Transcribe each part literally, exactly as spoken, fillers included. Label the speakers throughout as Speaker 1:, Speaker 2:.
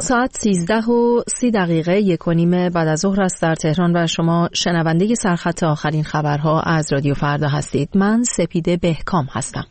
Speaker 1: ساعت سیزده و سی دقیقه یک و نیم بعد از ظهر است در تهران و شما شنونده سرخط آخرین خبرها از رادیو فردا هستید. من سپیده بهکام هستم.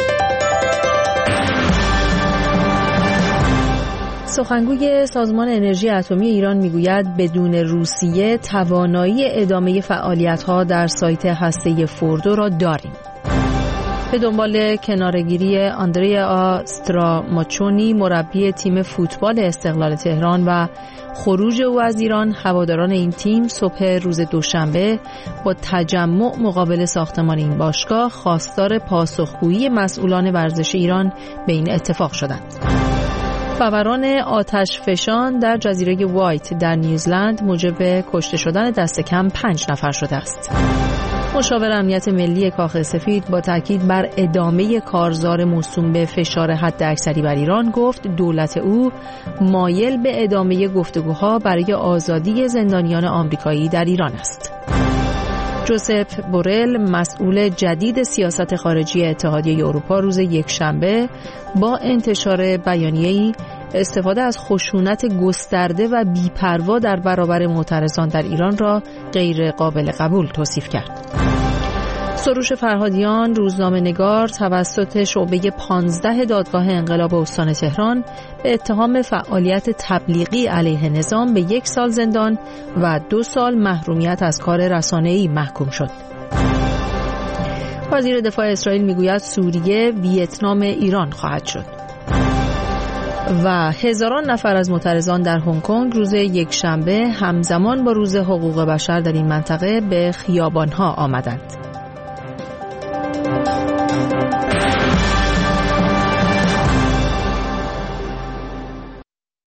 Speaker 1: سخنگوی سازمان انرژی اتمی ایران میگوید بدون روسیه توانایی ادامه فعالیت‌ها در سایت هسته‌ای فوردو را داریم. به دنبال کنارگیری آندریا استراماچونی مربی تیم فوتبال استقلال تهران و خروج او از ایران، هواداران این تیم صبح روز دوشنبه با تجمع مقابل ساختمان این باشگاه خواستار پاسخگویی مسئولان ورزش ایران به این اتفاق شدند. فوران آتش فشان در جزیره وایت در نیوزلند موجب کشته شدن دست کم پنج نفر شده است. مشاور امنیت ملی کاخ سفید با تاکید بر ادامه کارزار موسوم به فشار حداکثری بر ایران گفت دولت او مایل به ادامه گفتگوها برای آزادی زندانیان آمریکایی در ایران است. جوزپ بورل مسئول جدید سیاست خارجی اتحادیه اروپا روز یکشنبه با انتشار بیانیه‌ای استفاده از خشونت گسترده و بی‌پروا در برابر معترضان در ایران را غیر قابل قبول توصیف کرد. سروش فرهادیان روزنامه‌نگار توسط شعبه پانزده دادگاه انقلاب استان تهران به اتهام فعالیت تبلیغی علیه نظام به یک سال زندان و دو سال محرومیت از کار رسانه‌ای محکوم شد. وزیر دفاع اسرائیل میگوید سوریه ویتنام ایران خواهد شد. و هزاران نفر از معترضان در هنگ کنگ روز یکشنبه همزمان با روز حقوق بشر در این منطقه به خیابان‌ها آمدند.